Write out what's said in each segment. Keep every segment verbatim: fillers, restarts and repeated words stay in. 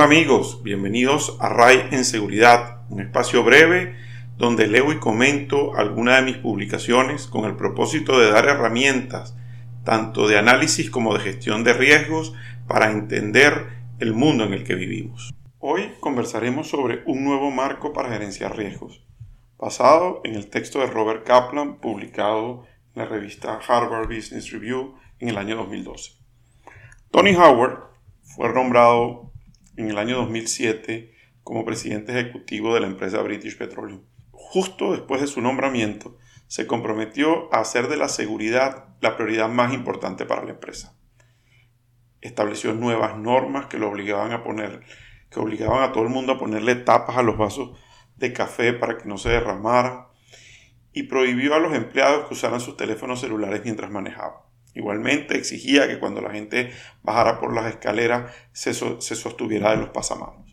amigos, bienvenidos a R A I en Seguridad, un espacio breve donde leo y comento algunas de mis publicaciones con el propósito de dar herramientas tanto de análisis como de gestión de riesgos para entender el mundo en el que vivimos. Hoy conversaremos sobre un nuevo marco para gerenciar riesgos, basado en el texto de Robert Kaplan publicado en la revista Harvard Business Review en el año dos mil doce. Tony Howard fue nombrado en el año dos mil siete como presidente ejecutivo de la empresa British Petroleum. Justo después de su nombramiento, se comprometió a hacer de la seguridad la prioridad más importante para la empresa. Estableció nuevas normas que lo obligaban a poner, que obligaban a todo el mundo a ponerle tapas a los vasos de café para que no se derramaran, y prohibió a los empleados que usaran sus teléfonos celulares mientras manejaban. Igualmente exigía que cuando la gente bajara por las escaleras se, so, se sostuviera de los pasamanos.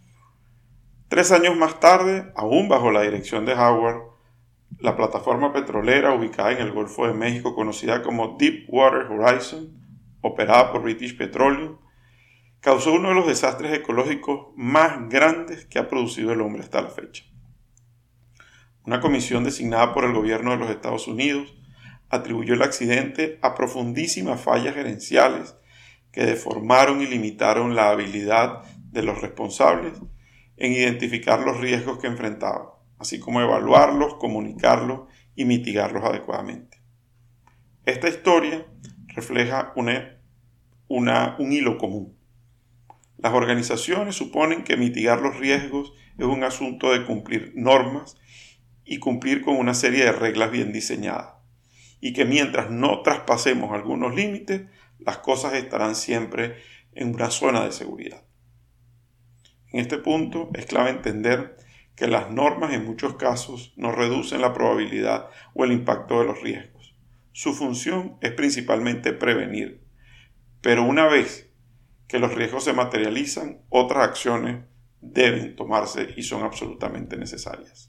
Tres años más tarde, aún bajo la dirección de Howard, la plataforma petrolera ubicada en el Golfo de México, conocida como Deepwater Horizon, operada por British Petroleum, causó uno de los desastres ecológicos más grandes que ha producido el hombre hasta la fecha. Una comisión designada por el gobierno de los Estados Unidos atribuyó el accidente a profundísimas fallas gerenciales que deformaron y limitaron la habilidad de los responsables en identificar los riesgos que enfrentaban, así como evaluarlos, comunicarlos y mitigarlos adecuadamente. Esta historia refleja una, una, un hilo común. Las organizaciones suponen que mitigar los riesgos es un asunto de cumplir normas y cumplir con una serie de reglas bien diseñadas, y que mientras no traspasemos algunos límites, las cosas estarán siempre en una zona de seguridad. En este punto es clave entender que las normas en muchos casos no reducen la probabilidad o el impacto de los riesgos. Su función es principalmente prevenir, pero una vez que los riesgos se materializan, otras acciones deben tomarse y son absolutamente necesarias.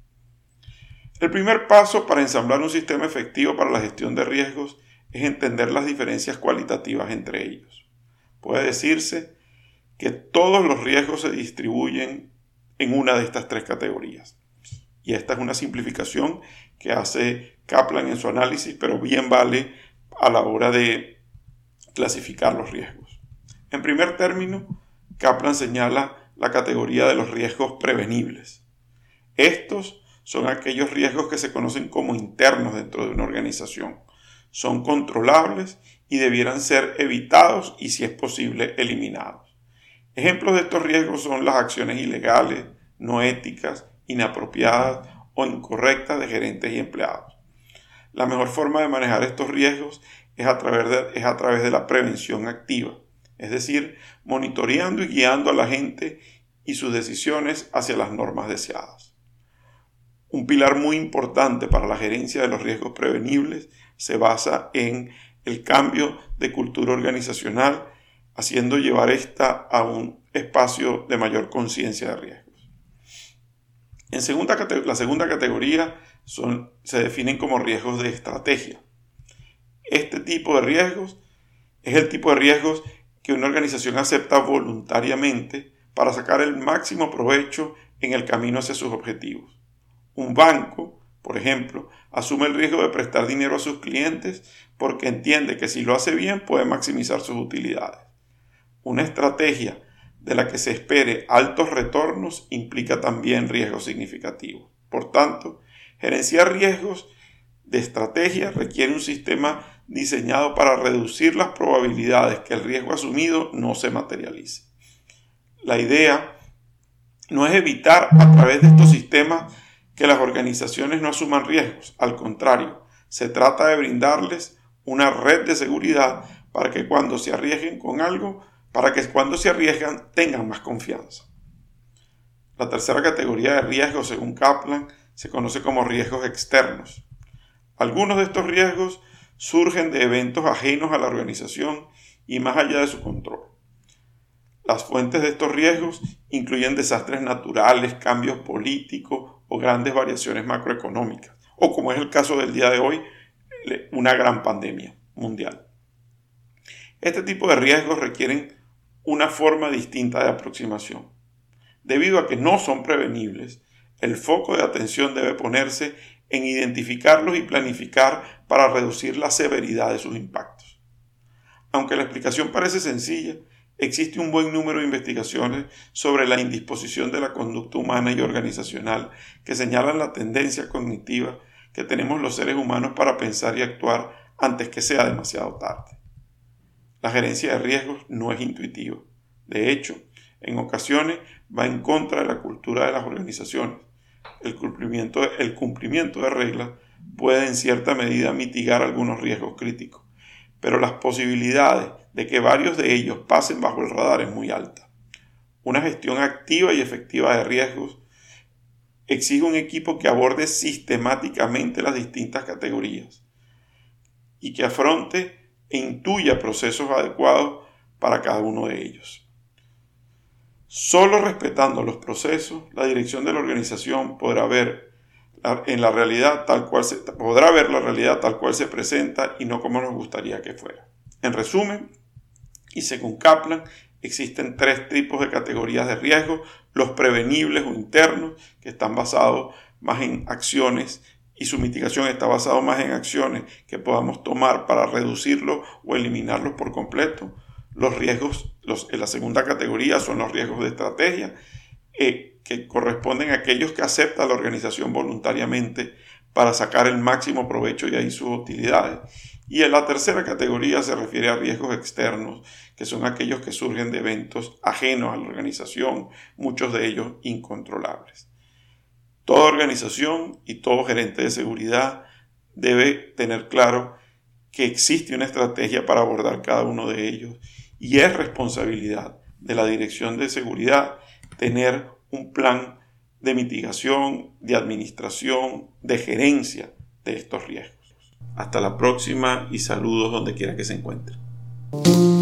El primer paso para ensamblar un sistema efectivo para la gestión de riesgos es entender las diferencias cualitativas entre ellos. Puede decirse que todos los riesgos se distribuyen en una de estas tres categorías. Y esta es una simplificación que hace Kaplan en su análisis, pero bien vale a la hora de clasificar los riesgos. En primer término, Kaplan señala la categoría de los riesgos prevenibles. Estos son aquellos riesgos que se conocen como internos dentro de una organización. Son controlables y debieran ser evitados y, si es posible, eliminados. Ejemplos de estos riesgos son las acciones ilegales, no éticas, inapropiadas o incorrectas de gerentes y empleados. La mejor forma de manejar estos riesgos es a través de, es a través de la prevención activa, es decir, monitoreando y guiando a la gente y sus decisiones hacia las normas deseadas. Un pilar muy importante para la gerencia de los riesgos prevenibles se basa en el cambio de cultura organizacional, haciendo llevar esta a un espacio de mayor conciencia de riesgos. En segunda, la segunda categoría son, se definen como riesgos de estrategia. Este tipo de riesgos es el tipo de riesgos que una organización acepta voluntariamente para sacar el máximo provecho en el camino hacia sus objetivos. Un banco, por ejemplo, asume el riesgo de prestar dinero a sus clientes porque entiende que si lo hace bien puede maximizar sus utilidades. Una estrategia de la que se espere altos retornos implica también riesgos significativos. Por tanto, gerenciar riesgos de estrategia requiere un sistema diseñado para reducir las probabilidades que el riesgo asumido no se materialice. La idea no es evitar a través de estos sistemas que las organizaciones no asuman riesgos. Al contrario, se trata de brindarles una red de seguridad para que cuando se arriesguen con algo, para que cuando se arriesgan tengan más confianza. La tercera categoría de riesgos, según Kaplan, se conoce como riesgos externos. Algunos de estos riesgos surgen de eventos ajenos a la organización y más allá de su control. Las fuentes de estos riesgos incluyen desastres naturales, cambios políticos o grandes variaciones macroeconómicas, o como es el caso del día de hoy, una gran pandemia mundial. Este tipo de riesgos requieren una forma distinta de aproximación. Debido a que no son prevenibles, el foco de atención debe ponerse en identificarlos y planificar para reducir la severidad de sus impactos. Aunque la explicación parece sencilla, existe un buen número de investigaciones sobre la indisposición de la conducta humana y organizacional que señalan la tendencia cognitiva que tenemos los seres humanos para pensar y actuar antes que sea demasiado tarde. La gerencia de riesgos no es intuitiva. De hecho, en ocasiones va en contra de la cultura de las organizaciones. El cumplimiento de, el cumplimiento de reglas puede en cierta medida mitigar algunos riesgos críticos, pero las posibilidades de que varios de ellos pasen bajo el radar es muy alta. Una gestión activa y efectiva de riesgos exige un equipo que aborde sistemáticamente las distintas categorías y que afronte e intuya procesos adecuados para cada uno de ellos. Solo respetando los procesos, la dirección de la organización podrá ver en la realidad tal cual se, podrá ver la realidad tal cual se presenta y no como nos gustaría que fuera. En resumen, y según Kaplan, existen tres tipos de categorías de riesgo: los prevenibles o internos, que están basados más en acciones, y su mitigación está basada más en acciones que podamos tomar para reducirlos o eliminarlos por completo. Los riesgos, los, en la segunda categoría, son los riesgos de estrategia, eh, que corresponden a aquellos que acepta la organización voluntariamente para sacar el máximo provecho y ahí sus utilidades. Y en la tercera categoría se refiere a riesgos externos, que son aquellos que surgen de eventos ajenos a la organización, muchos de ellos incontrolables. Toda organización y todo gerente de seguridad debe tener claro que existe una estrategia para abordar cada uno de ellos, y es responsabilidad de la dirección de seguridad tener un plan de mitigación, de administración, de gerencia de estos riesgos. Hasta la próxima y saludos donde quiera que se encuentren.